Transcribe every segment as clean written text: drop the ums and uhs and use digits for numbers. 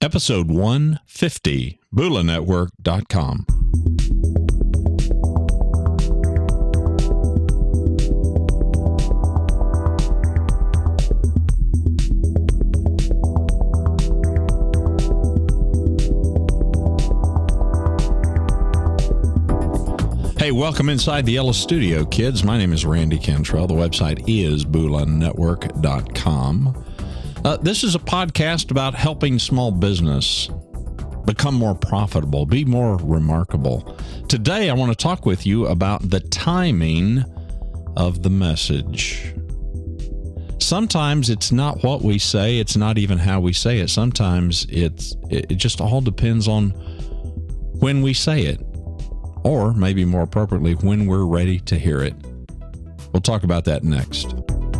Episode 150, BulaNetwork.com. Hey, welcome inside the Ellis Studio, kids. My name is Randy Cantrell. The website is BulaNetwork.com. This is a podcast about helping small business become more profitable, be more remarkable. Today, I want to talk with you about the timing of the message. Sometimes it's not what we say. It's not even how we say it. Sometimes it just all depends on when we say it. Or maybe more appropriately, when we're ready to hear it. We'll talk about that next.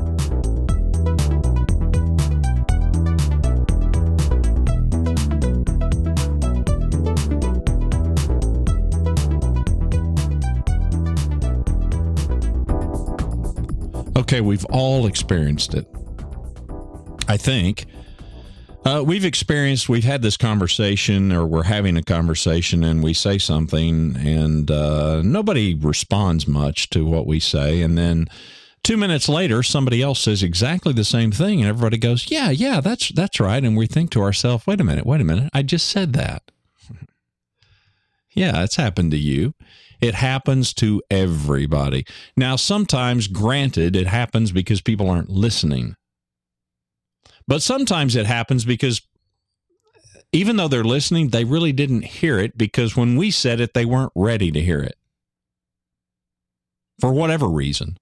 Okay, we've all experienced it. I think. We've had this conversation, or we're having a conversation, and we say something, and nobody responds much to what we say. And then 2 minutes later, somebody else says exactly the same thing, and everybody goes, yeah, that's right. And we think to ourselves, wait a minute, I just said that. Yeah, it's happened to you. It happens to everybody. Now, sometimes, granted, it happens because people aren't listening. But sometimes it happens because even though they're listening, they really didn't hear it, because when we said it, they weren't ready to hear it. For whatever reason.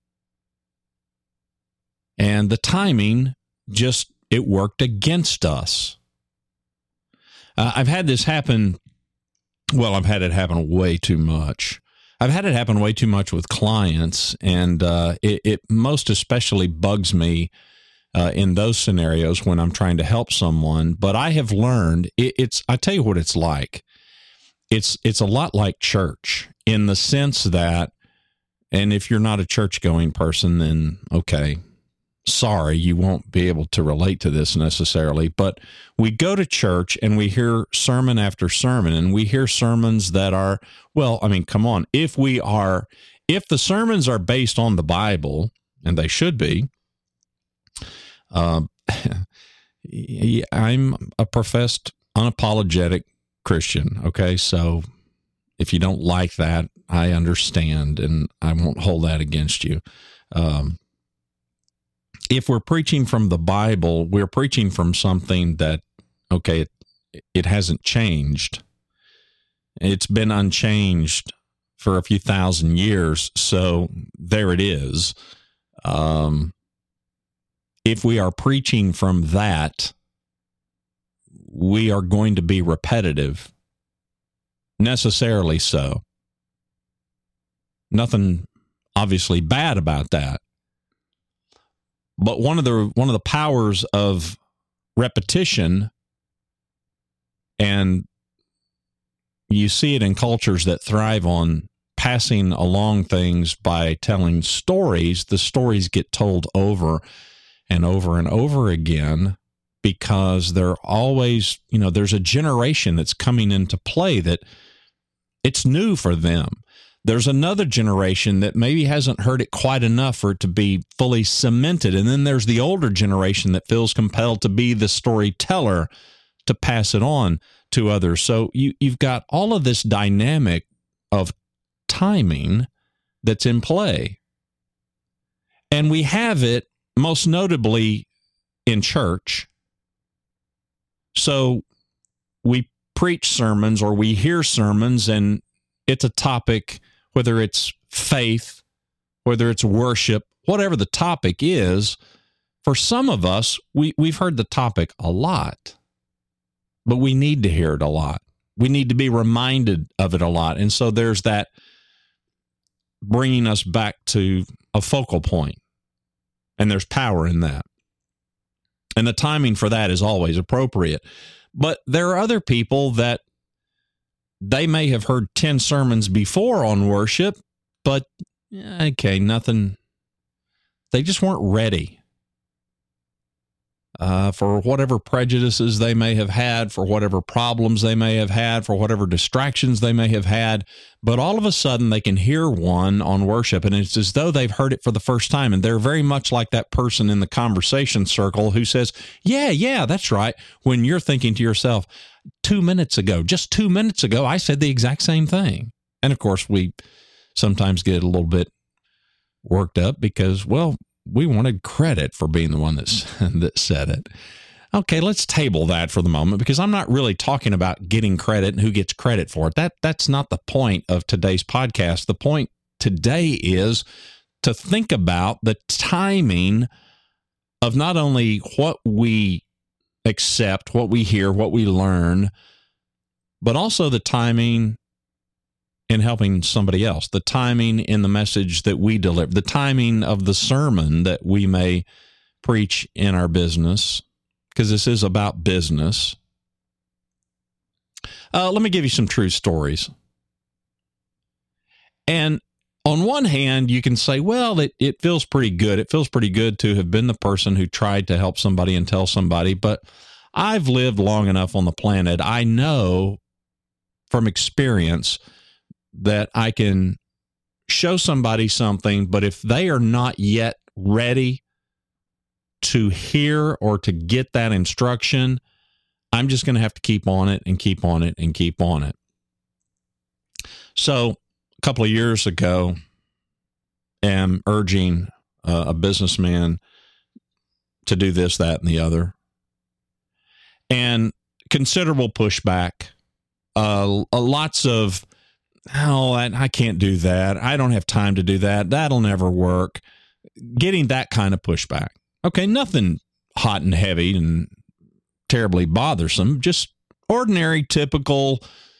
And the timing it worked against us. I've had this happen. Well, I've had it happen way too much. I've had it happen way too much with clients, and it most especially bugs me in those scenarios when I'm trying to help someone. But I have learned I tell you what it's like. It's a lot like church, in the sense that, and if you're not a church-going person, then okay, sorry, you won't be able to relate to this necessarily. But we go to church and we hear sermon after sermon, and we hear sermons that are, well, I mean, come on. If the sermons are based on the Bible, and they should be, I'm a professed, unapologetic Christian, okay? So if you don't like that, I understand, and I won't hold that against you. If we're preaching from the Bible, we're preaching from something that, okay, it hasn't changed. It's been unchanged for a few thousand years, so there it is. If we are preaching from that, we are going to be repetitive, necessarily so. Nothing obviously bad about that. But one of the powers of repetition, and you see it in cultures that thrive on passing along things by telling stories, the stories get told over and over and over again, because they're always, there's a generation that's coming into play that it's new for them. There's another generation that maybe hasn't heard it quite enough for it to be fully cemented. And then there's the older generation that feels compelled to be the storyteller to pass it on to others. So you've got all of this dynamic of timing that's in play. And we have it most notably in church. So we preach sermons, or we hear sermons, and it's a topic, whether it's faith, whether it's worship, whatever the topic is. For some of us, we've heard the topic a lot, but we need to hear it a lot. We need to be reminded of it a lot. And so there's that bringing us back to a focal point. And there's power in that. And the timing for that is always appropriate. But there are other people that they may have heard 10 sermons before on worship, but okay, nothing. They just weren't ready. for whatever prejudices they may have had, for whatever problems they may have had, for whatever distractions they may have had. But all of a sudden they can hear one on worship, and it's as though they've heard it for the first time. And they're very much like that person in the conversation circle who says, yeah, that's right. When you're thinking to yourself, 2 minutes ago, just 2 minutes ago, I said the exact same thing. And of course, we sometimes get a little bit worked up because, well, we wanted credit for being the one that said it. Okay, let's table that for the moment, because I'm not really talking about getting credit and who gets credit for it. That's not the point of today's podcast. The point today is to think about the timing of not only what we accept, what we hear, what we learn, but also the timing in helping somebody else, the timing in the message that we deliver, the timing of the sermon that we may preach in our business, because this is about business. Let me give you some true stories. And on one hand, you can say, well, it feels pretty good. It feels pretty good to have been the person who tried to help somebody and tell somebody. But I've lived long enough on the planet. I know from experience that I can show somebody something, but if they are not yet ready to hear or to get that instruction, I'm just going to have to keep on it and keep on it and keep on it. So a couple of years ago, I'm urging a businessman to do this, that, and the other. And considerable pushback, lots of, oh, I can't do that. I don't have time to do that. That'll never work. Getting that kind of pushback. Okay, nothing hot and heavy and terribly bothersome, just ordinary, typical.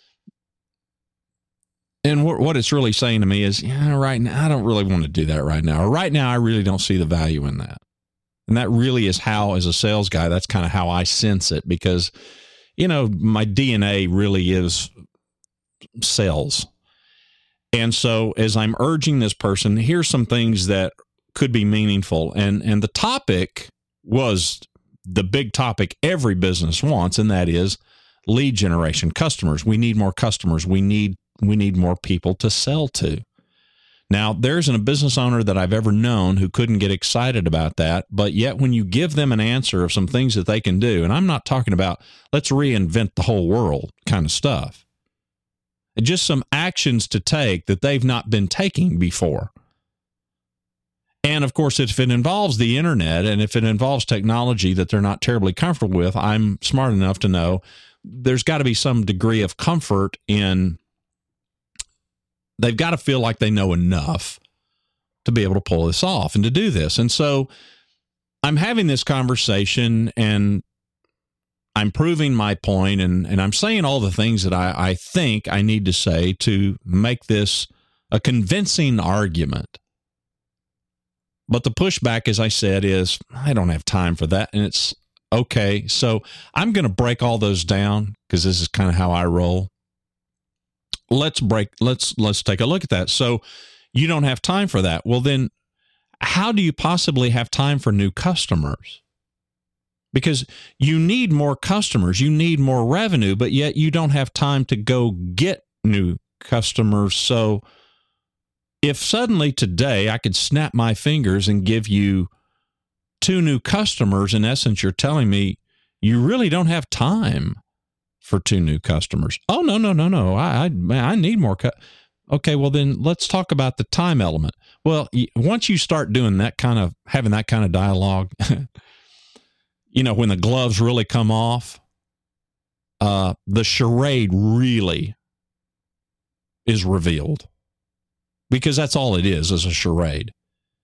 And what it's really saying to me is, right now, I don't really want to do that right now. Or right now, I really don't see the value in that. And that really is how, as a sales guy, that's kind of how I sense it, because, my DNA really is sales. And so as I'm urging this person, here's some things that could be meaningful. And the topic was the big topic every business wants, and that is lead generation, customers. We need more customers. We need more people to sell to. Now, there isn't a business owner that I've ever known who couldn't get excited about that, but yet when you give them an answer of some things that they can do, and I'm not talking about let's reinvent the whole world kind of stuff, just some actions to take that they've not been taking before. And of course, if it involves the internet and if it involves technology that they're not terribly comfortable with, I'm smart enough to know there's got to be some degree of comfort in, they've got to feel like they know enough to be able to pull this off and to do this. And so I'm having this conversation and I'm proving my point, and I'm saying all the things that I think I need to say to make this a convincing argument. But the pushback, as I said, is I don't have time for that. And it's okay. So I'm going to break all those down because this is kind of how I roll. Let's take a look at that. So you don't have time for that. Well, then how do you possibly have time for new customers? Because you need more customers, you need more revenue, but yet you don't have time to go get new customers. So if suddenly today I could snap my fingers and give you 2 new customers, in essence, you're telling me you really don't have time for 2 new customers. Oh, no. I need more. Okay, well, then let's talk about the time element. Well, once you start doing that kind of, having that kind of dialogue, when the gloves really come off, the charade really is revealed, because that's all it is a charade.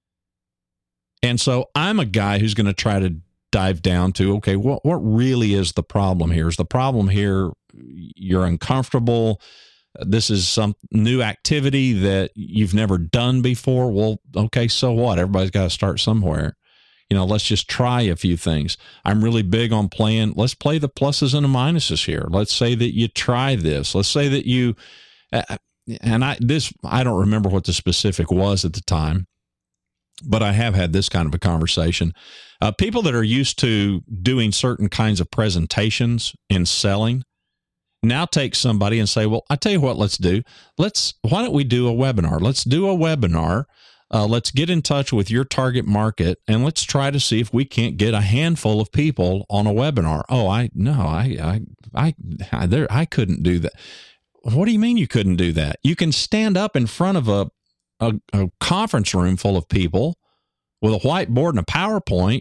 And so I'm a guy who's going to try to dive down to, okay, what really is the problem here? Is the problem here you're uncomfortable? This is some new activity that you've never done before? Well, okay, so what? Everybody's got to start somewhere. Let's just try a few things. I'm really big on let's play the pluses and the minuses here. Let's say that you try this. Let's say that you, I don't remember what the specific was at the time, but I have had this kind of a conversation. People that are used to doing certain kinds of presentations in selling now take somebody and say, well, I tell you what, why don't we do a webinar? Let's do a webinar. Let's get in touch with your target market and let's try to see if we can't get a handful of people on a webinar. Oh, I couldn't do that. What do you mean you couldn't do that? You can stand up in front of a conference room full of people with a whiteboard and a PowerPoint.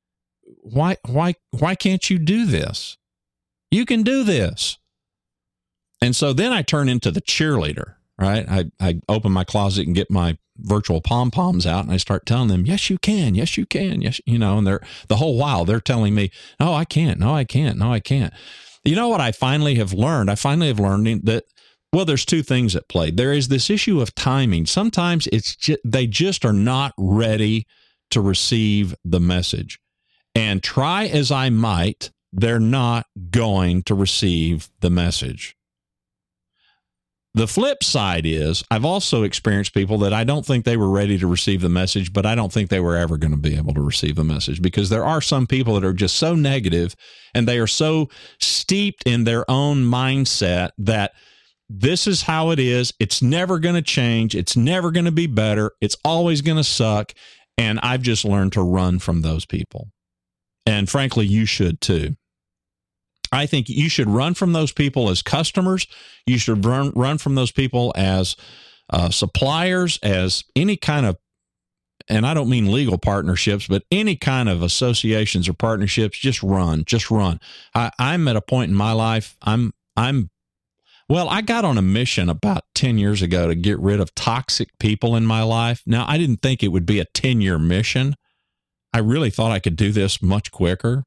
Why can't you do this? You can do this. And so then I turn into the cheerleader, right? I open my closet and get my virtual pom-poms out and I start telling them, yes, you can. Yes, you can. Yes. And the whole while they're telling me, no, I can't. No, I can't. No, I can't. You know what I finally have learned? That, well, there's two things at play. There is this issue of timing. Sometimes they just are not ready to receive the message. And try as I might, they're not going to receive the message. The flip side is I've also experienced people that I don't think they were ready to receive the message, but I don't think they were ever going to be able to receive the message, because there are some people that are just so negative and they are so steeped in their own mindset that this is how it is. It's never going to change. It's never going to be better. It's always going to suck. And I've just learned to run from those people. And frankly, you should too. I think you should run from those people as customers. You should run from those people as suppliers, as any kind of, and I don't mean legal partnerships, but any kind of associations or partnerships. Just run. I'm at a point in my life. I got on a mission about 10 years ago to get rid of toxic people in my life. Now, I didn't think it would be a 10-year mission. I really thought I could do this much quicker.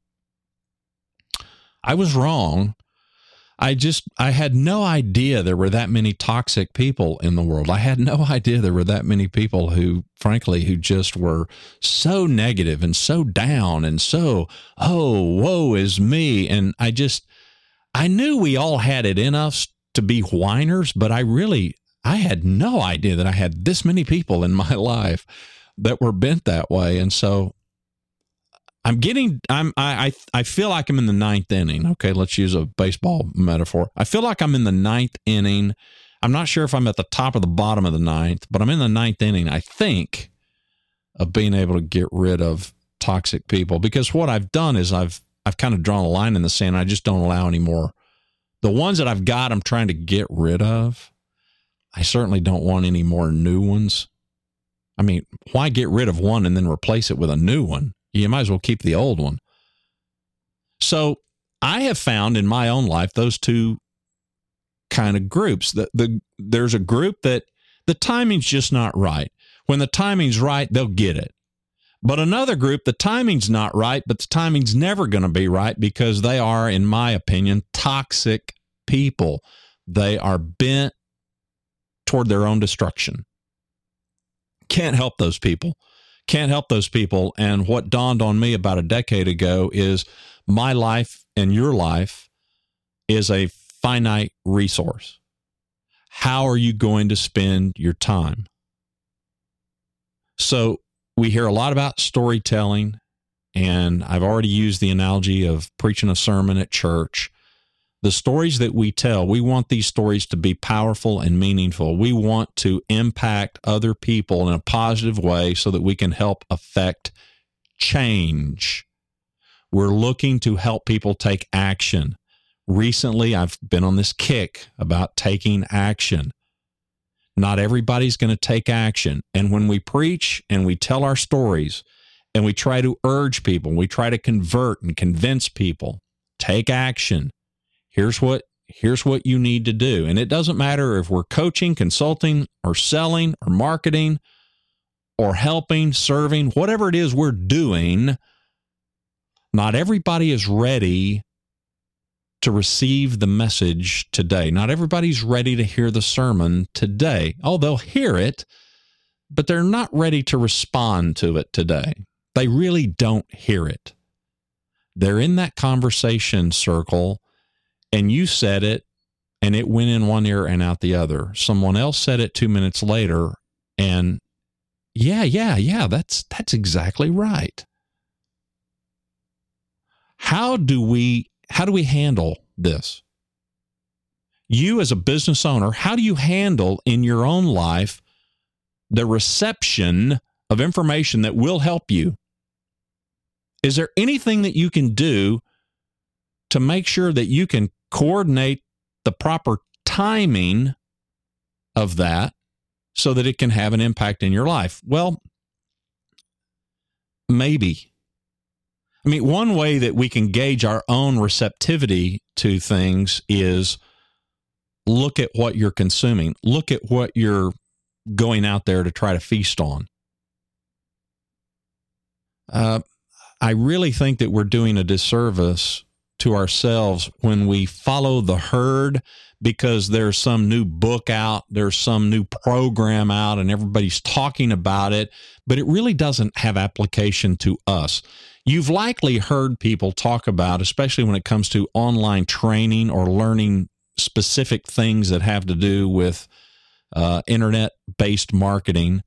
I was wrong. I had no idea there were that many toxic people in the world. I had no idea there were that many people who just were so negative and so down and so, oh, woe is me. And I knew we all had it in us to be whiners, but I had no idea that I had this many people in my life that were bent that way. And so I feel like I'm in the ninth inning. Okay, let's use a baseball metaphor. I feel like I'm in the ninth inning. I'm not sure if I'm at the top or the bottom of the ninth, but I'm in the ninth inning, I think, of being able to get rid of toxic people. Because what I've done is I've kind of drawn a line in the sand. I just don't allow any more. The ones that I've got, I'm trying to get rid of. I certainly don't want any more new ones. I mean, why get rid of one and then replace it with a new one? You might as well keep the old one. So I have found in my own life those two kind of groups. There's a group that the timing's just not right. When the timing's right, they'll get it. But another group, the timing's not right, but the timing's never going to be right because they are, in my opinion, toxic people. They are bent toward their own destruction. Can't help those people. And what dawned on me about a decade ago is my life and your life is a finite resource. How are you going to spend your time? So we hear a lot about storytelling, and I've already used the analogy of preaching a sermon at church. The stories that we tell, we want these stories to be powerful and meaningful. We want to impact other people in a positive way so that we can help affect change. We're looking to help people take action. Recently, I've been on this kick about taking action. Not everybody's going to take action. And when we preach and we tell our stories and we try to urge people, we try to convert and convince people, take action. Here's what you need to do. And it doesn't matter if we're coaching, consulting, or selling, or marketing, or helping, serving, whatever it is we're doing, not everybody is ready to receive the message today. Not everybody's ready to hear the sermon today. Oh, they'll hear it, but they're not ready to respond to it today. They really don't hear it. They're in that conversation circle, and you said it, and it went in one ear and out the other. Someone else said it 2 minutes later, and Yeah, that's exactly right. How do we handle this? You as a business owner, how do you handle in your own life the reception of information that will help you? Is there anything that you can do to make sure that you can coordinate the proper timing of that so that it can have an impact in your life? Well, maybe. I mean, one way that we can gauge our own receptivity to things is look at what you're consuming. Look at what you're going out there to try to feast on. I really think that we're doing a disservice to ourselves when we follow the herd because there's some new book out, there's some new program out, and everybody's talking about it, but it really doesn't have application to us. You've likely heard people talk about, especially when it comes to online training or learning specific things that have to do with internet-based marketing.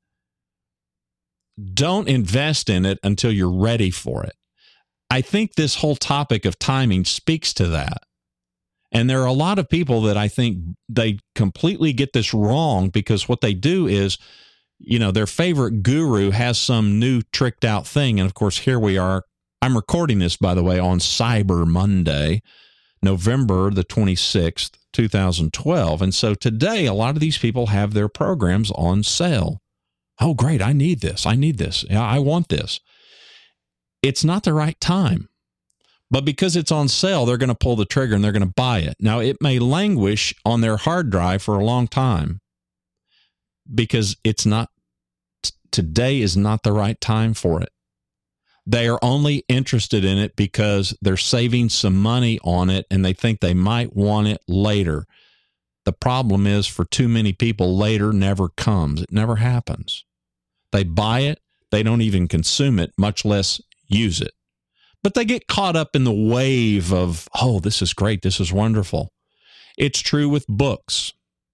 Don't invest in it until you're ready for it. I think this whole topic of timing speaks to that. And there are a lot of people that I think they completely get this wrong because what they do is, their favorite guru has some new tricked out thing. And of course, here we are. I'm recording this, by the way, on Cyber Monday, November the 26th, 2012. And so today, a lot of these people have their programs on sale. Oh, great. I need this. Yeah, I want this. It's not the right time. But because it's on sale, they're going to pull the trigger and they're going to buy it. Now, it may languish on their hard drive for a long time because today is not the right time for it. They are only interested in it because they're saving some money on it and they think they might want it later. The problem is for too many people, later never comes. It never happens. They buy it. They don't even consume it, much less use it. But they get caught up in the wave of, oh, this is great. This is wonderful. It's true with books.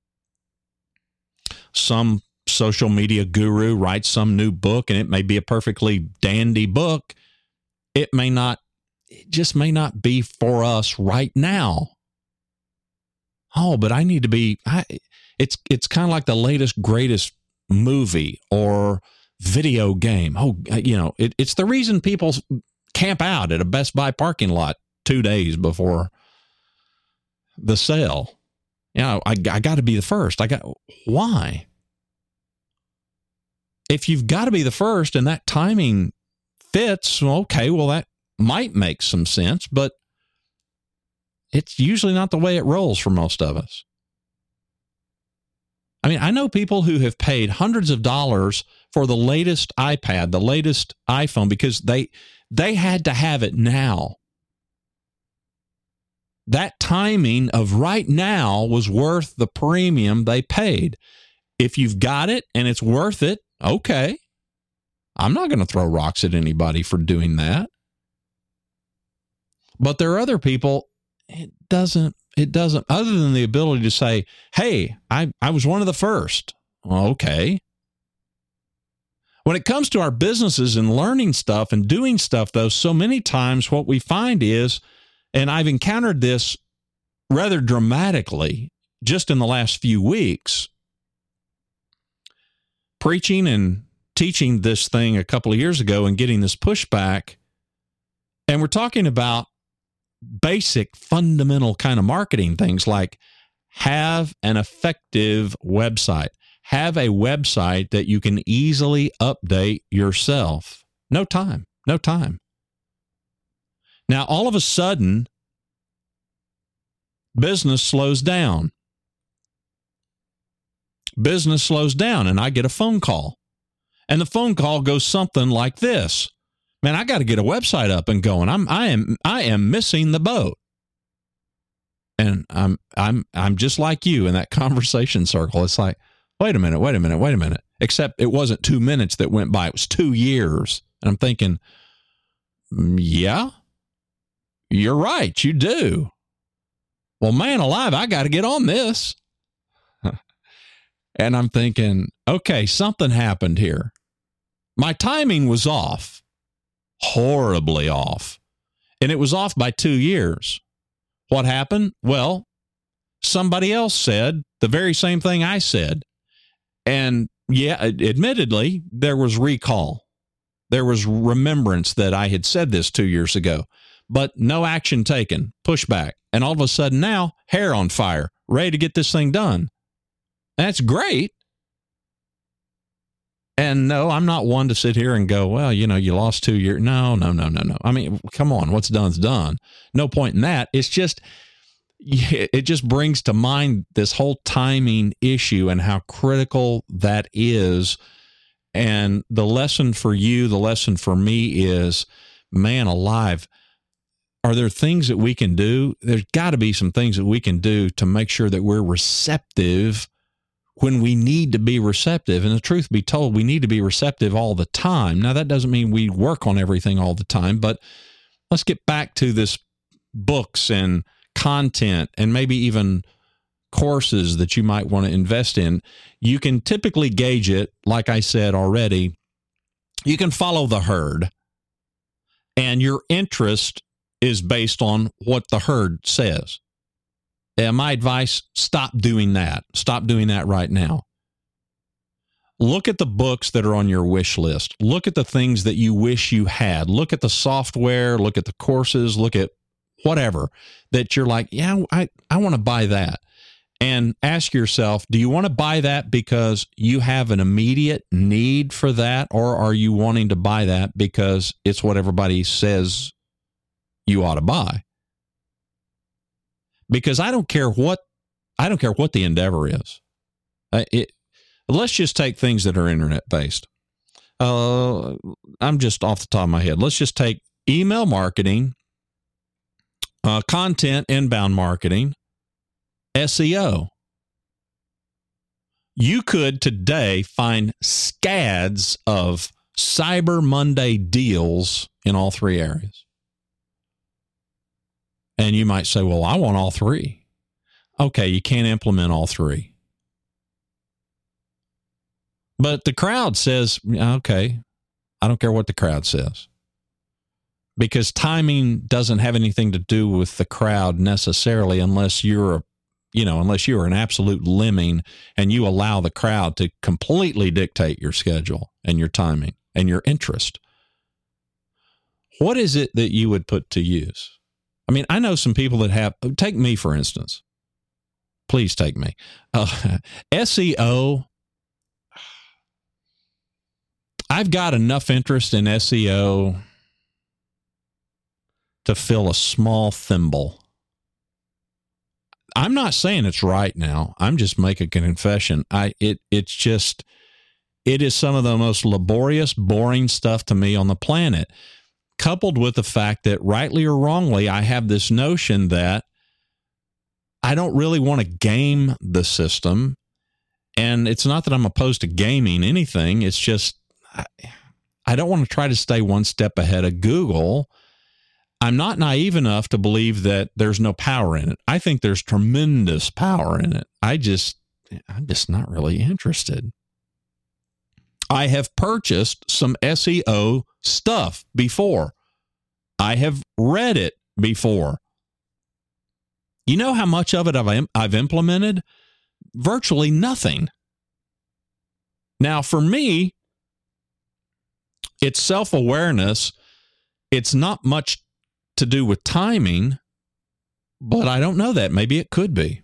Some social media guru writes some new book and it may be a perfectly dandy book. It just may not be for us right now. Oh, but I need to be, it's kind of like the latest, greatest movie or video game. Oh, it's the reason people camp out at a Best Buy parking lot 2 days before the sale. I got to be the first. Why? If you've got to be the first and that timing fits, okay, well, that might make some sense, but it's usually not the way it rolls for most of us. I mean, I know people who have paid hundreds of dollars for the latest iPad, the latest iPhone, because they had to have it now. That timing of right now was worth the premium they paid. If you've got it and it's worth it, okay. I'm not going to throw rocks at anybody for doing that. But there are other people, it doesn't, other than the ability to say, hey, I was one of the first. Okay. When it comes to our businesses and learning stuff and doing stuff, though, so many times what we find is, and I've encountered this rather dramatically just in the last few weeks, preaching and teaching this thing a couple of years ago and getting this pushback. And we're talking about basic, fundamental kind of marketing things like have an effective website. Have a website that you can easily update yourself. No time. Now, all of a sudden, business slows down. And I get a phone call. And the phone call goes something like this. Man, I got to get a website up and going. I am missing the boat. And I'm just like you in that conversation circle. It's like, wait a minute. Except it wasn't 2 minutes that went by. It was 2 years. And I'm thinking, yeah, you're right. You do. Well, man alive, I got to get on this. And I'm thinking, okay, something happened here. My timing was off, horribly off, and it was off by 2 years. What happened? Well, somebody else said the very same thing I said. And yeah, admittedly, there was recall. There was remembrance that I had said this 2 years ago, but no action taken, pushback. And all of a sudden now, hair on fire, ready to get this thing done. That's great. And no, I'm not one to sit here and go, well, you lost 2 years. No. I mean, come on, what's done's done. No point in that. It's just, it just brings to mind this whole timing issue and how critical that is. And the lesson for you, the lesson for me is, man alive, are there things that we can do? There's got to be some things that we can do to make sure that we're receptive when we need to be receptive. And the truth be told, we need to be receptive all the time. Now, that doesn't mean we work on everything all the time, but let's get back to this books and content and maybe even courses that you might want to invest in. You can typically gauge it, like I said already, you can follow the herd, and your interest is based on what the herd says. And my advice, stop doing that. Stop doing that right now. Look at the books that are on your wish list. Look at the things that you wish you had. Look at the software, look at the courses, look at whatever that you're like, yeah, I want to buy that. And ask yourself, do you want to buy that because you have an immediate need for that, or are you wanting to buy that because it's what everybody says you ought to buy? Because I don't care what the endeavor is. Let's just take things that are internet based. I'm just off the top of my head. Let's just take email marketing, content inbound marketing, SEO. You could today find scads of Cyber Monday deals in all three areas. And you might say, well, I want all three. Okay, you can't implement all three. But the crowd says, okay, I don't care what the crowd says. Because timing doesn't have anything to do with the crowd necessarily, unless you're an absolute lemming and you allow the crowd to completely dictate your schedule and your timing and your interest. What is it that you would put to use? I mean, I know some people that have, take me for instance. Please take me. SEO. I've got enough interest in SEO to fill a small thimble. I'm not saying it's right now. I'm just making a confession. It is some of the most laborious, boring stuff to me on the planet, coupled with the fact that rightly or wrongly, I have this notion that I don't really want to game the system. And it's not that I'm opposed to gaming anything. It's just, I don't want to try to stay one step ahead of Google. I'm not naive enough to believe that there's no power in it. I think there's tremendous power in it. I'm just not really interested. I have purchased some SEO stuff before. I have read it before. You know how much of it I've implemented? Virtually nothing. Now, for me, it's self-awareness. It's not much to do with timing, but I don't know that. Maybe it could be.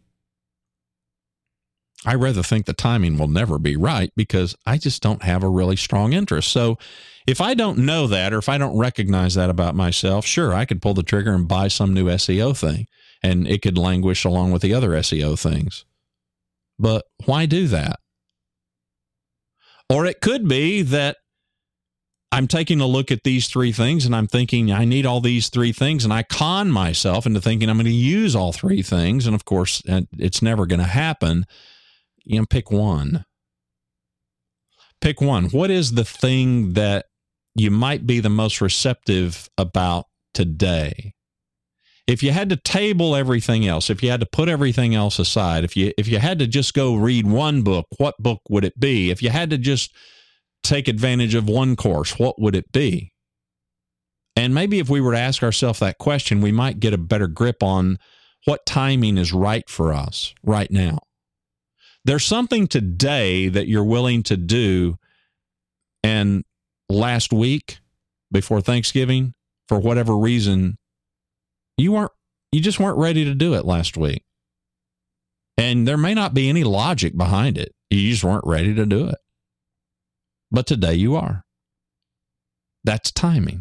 I rather think the timing will never be right because I just don't have a really strong interest. So if I don't know that, or if I don't recognize that about myself, sure, I could pull the trigger and buy some new SEO thing, and it could languish along with the other SEO things. But why do that? Or it could be that I'm taking a look at these three things and I'm thinking I need all these three things, and I con myself into thinking I'm going to use all three things. And of course, it's never going to happen. Pick one. Pick one. What is the thing that you might be the most receptive about today? If you had to table everything else, if you had to put everything else aside, if you had to just go read one book, what book would it be? If you had to just take advantage of one course, what would it be? And maybe if we were to ask ourselves that question, we might get a better grip on what timing is right for us right now. There's something today that you're willing to do, and last week before Thanksgiving, for whatever reason, you just weren't ready to do it last week. And there may not be any logic behind it. You just weren't ready to do it. But today you are. That's timing.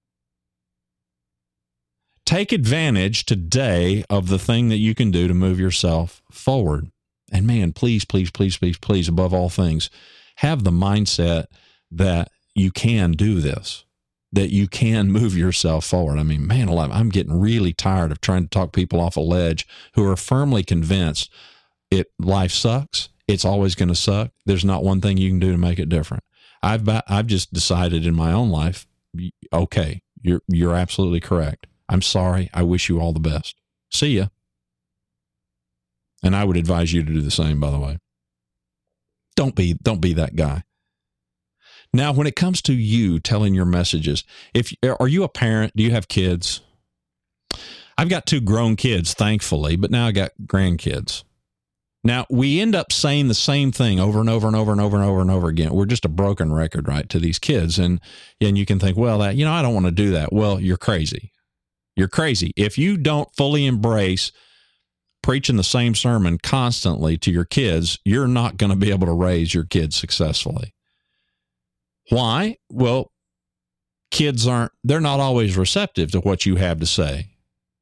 Take advantage today of the thing that you can do to move yourself forward. And man, please, please, please, please, please, above all things, have the mindset that you can do this, that you can move yourself forward. I mean, man, I'm getting really tired of trying to talk people off a ledge who are firmly convinced life sucks. It's always going to suck. There's not one thing you can do to make it different. I've just decided in my own life, okay, you're absolutely correct. I'm sorry. I wish you all the best. See ya. And I would advise you to do the same, by the way. Don't be that guy. Now, when it comes to you telling your messages, are you a parent? Do you have kids? I've got 2 grown kids, thankfully, but now I got grandkids. Now, we end up saying the same thing over and over and over and over and over and over again. We're just a broken record, right, to these kids. And you can think, well, I don't want to do that. Well, you're crazy. You're crazy. If you don't fully embrace preaching the same sermon constantly to your kids, you're not going to be able to raise your kids successfully. Why? Well, kids they're not always receptive to what you have to say.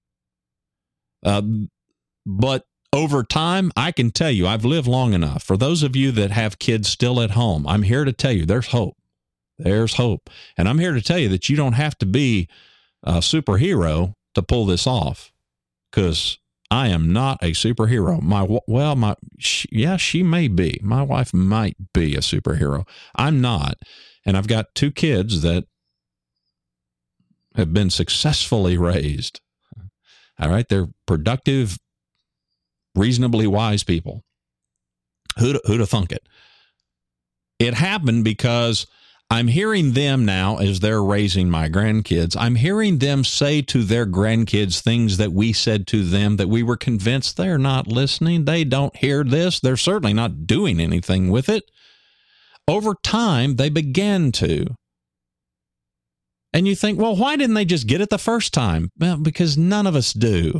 But over time, I can tell you, I've lived long enough. For those of you that have kids still at home, I'm here to tell you there's hope. There's hope. And I'm here to tell you that you don't have to be a superhero to pull this off, because I am not a superhero. She may be. My wife might be a superhero. I'm not. And I've got 2 kids that have been successfully raised. All right. They're productive, reasonably wise people. Who'd have thunk it? It happened because I'm hearing them now, as they're raising my grandkids, I'm hearing them say to their grandkids things that we said to them that we were convinced they're not listening. They don't hear this. They're certainly not doing anything with it. Over time, they began to. And you think, well, why didn't they just get it the first time? Well, because none of us do.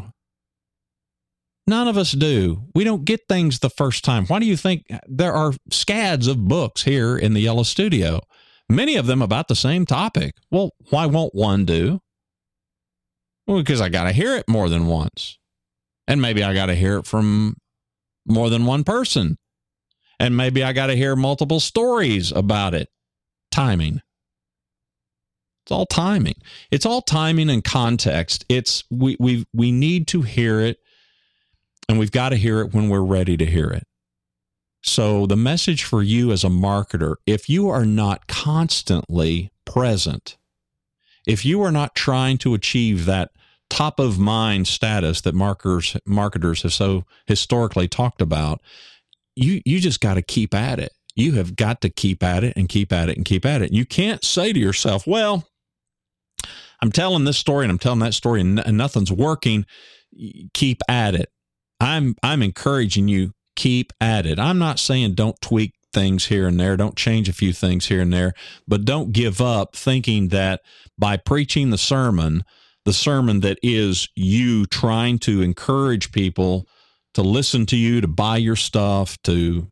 None of us do. We don't get things the first time. Why do you think there are scads of books here in the Yellow Studio? Many of them about the same topic. Well, why won't one do? Well, because I got to hear it more than once. And maybe I got to hear it from more than one person. And maybe I got to hear multiple stories about it. Timing. It's all timing. It's all timing and context. We need to hear it, and we've got to hear it when we're ready to hear it. So the message for you as a marketer, if you are not constantly present, if you are not trying to achieve that top of mind status that marketers have so historically talked about, you just got to keep at it. You have got to keep at it and keep at it and keep at it. You can't say to yourself, well, I'm telling this story and I'm telling that story and nothing's working. Keep at it. I'm encouraging you, keep at it. I'm not saying don't tweak things here and there, don't change a few things here and there, but don't give up thinking that by preaching the sermon that is you trying to encourage people to listen to you, to buy your stuff, to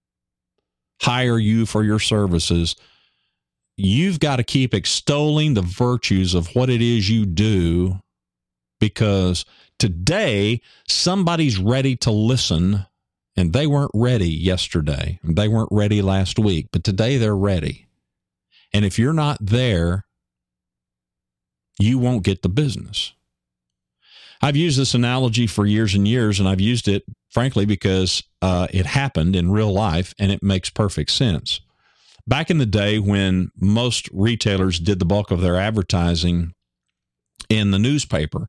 hire you for your services, you've got to keep extolling the virtues of what it is you do, because today somebody's ready to listen, and they weren't ready yesterday. They weren't ready last week, but today they're ready. And if you're not there, you won't get the business. I've used this analogy for years and years, and I've used it, frankly, because it happened in real life, and it makes perfect sense. Back in the day when most retailers did the bulk of their advertising in the newspaper,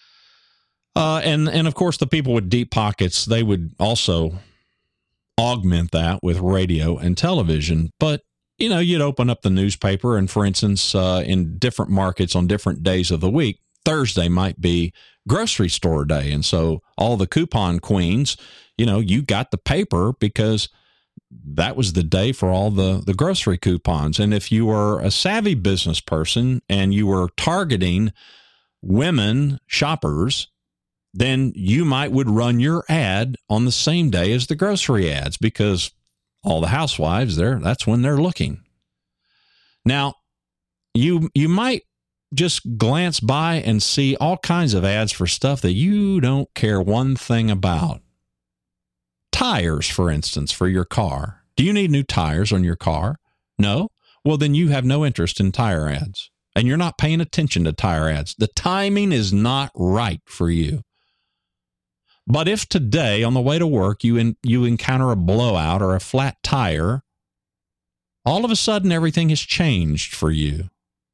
and of course the people with deep pockets, they would also augment that with radio and television. But you'd open up the newspaper, and for instance, in different markets on different days of the week, Thursday might be grocery store day. And so all the coupon queens, you got the paper because that was the day for all the grocery coupons. And if you were a savvy business person and you were targeting women shoppers, then you would run your ad on the same day as the grocery ads, because all the housewives that's when they're looking. Now, you might just glance by and see all kinds of ads for stuff that you don't care one thing about. Tires, for instance, for your car. Do you need new tires on your car? No? Well, then you have no interest in tire ads, and you're not paying attention to tire ads. The timing is not right for you. But if today on the way to work you encounter a blowout or a flat tire, all of a sudden everything has changed for you.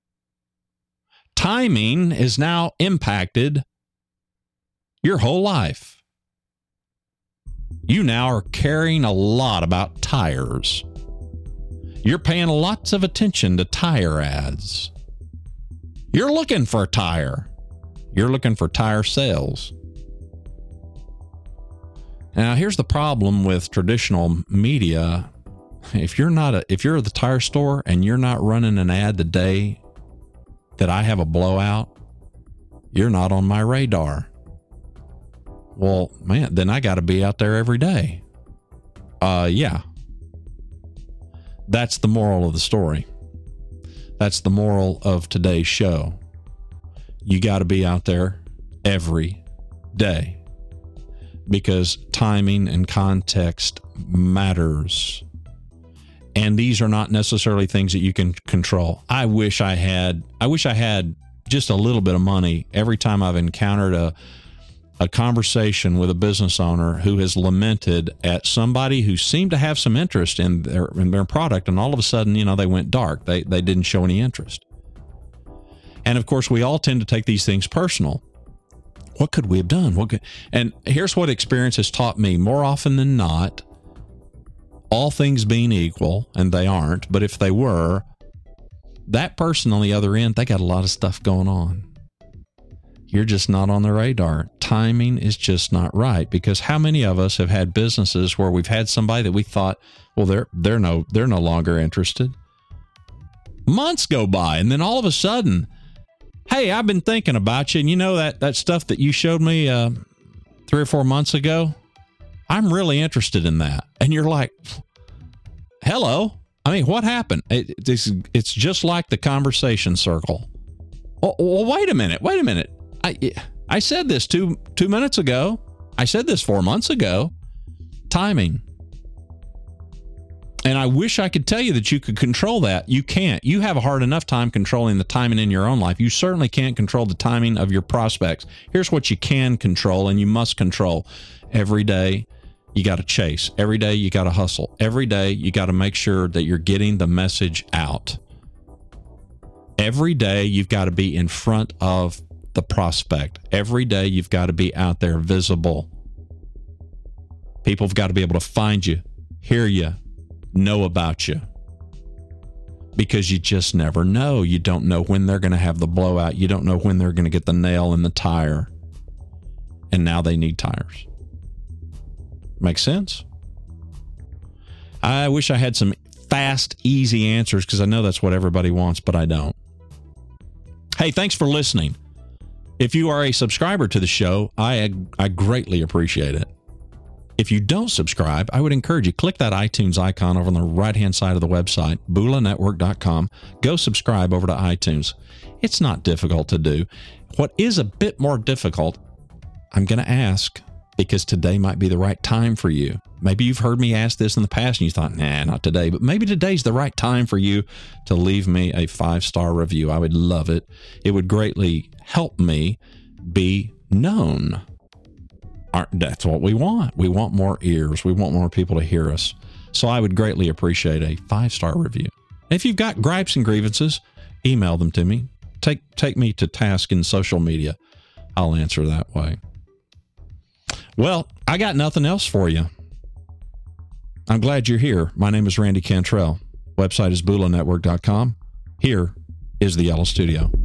Timing has now impacted your whole life. You now are caring a lot about tires. You're paying lots of attention to tire ads. You're looking for a tire. You're looking for tire sales. Now, here's the problem with traditional media. If you're at the tire store and you're not running an ad the day that I have a blowout, you're not on my radar. Well, man, then I got to be out there every day. Yeah. That's the moral of the story. That's the moral of today's show. You got to be out there every day, because timing and context matters. And these are not necessarily things that you can control. I wish I had just a little bit of money every time I've encountered a conversation with a business owner who has lamented at somebody who seemed to have some interest in their product, and all of a sudden, they went dark. They didn't show any interest. And of course, we all tend to take these things personal. What could we have done? And here's what experience has taught me more often than not. All things being equal, and they aren't, but if they were, that person on the other end, they got a lot of stuff going on. You're just not on the radar. Timing is just not right, because how many of us have had businesses where we've had somebody that we thought, well, they're no longer interested. Months go by, and then all of a sudden, hey, I've been thinking about you, and that stuff that you showed me 3 or 4 months ago, I'm really interested in that. And you're like, hello? I mean, what happened? It's just like the conversation circle. Oh, well, wait a minute. I said this two minutes ago. I said this 4 months ago. Timing. And I wish I could tell you that you could control that. You can't. You have a hard enough time controlling the timing in your own life. You certainly can't control the timing of your prospects. Here's what you can control, and you must control. Every day, you got to chase. Every day, you got to hustle. Every day, you got to make sure that you're getting the message out. Every day, you've got to be in front of the prospect. Every day, you've got to be out there visible. People have got to be able to find you, hear you, know about you, because you just never know. You don't know when they're going to have the blowout. You don't know when they're going to get the nail in the tire. And now they need tires. Makes sense? I wish I had some fast, easy answers, because I know that's what everybody wants, but I don't. Hey, thanks for listening. If you are a subscriber to the show, I greatly appreciate it. If you don't subscribe, I would encourage you, click that iTunes icon over on the right-hand side of the website, BulaNetwork.com. Go subscribe over to iTunes. It's not difficult to do. What is a bit more difficult, I'm going to ask, because today might be the right time for you. Maybe you've heard me ask this in the past and you thought, nah, not today, but maybe today's the right time for you to leave me a 5-star review. I would love it. It would greatly help me be known. That's what we want. We want more ears. We want more people to hear us. So I would greatly appreciate a 5-star review. If you've got gripes and grievances, email them to me. Take me to task in social media. I'll answer that way. Well, I got nothing else for you. I'm glad you're here. My name is Randy Cantrell. Website is BulaNetwork.com. Here is the Yellow Studio.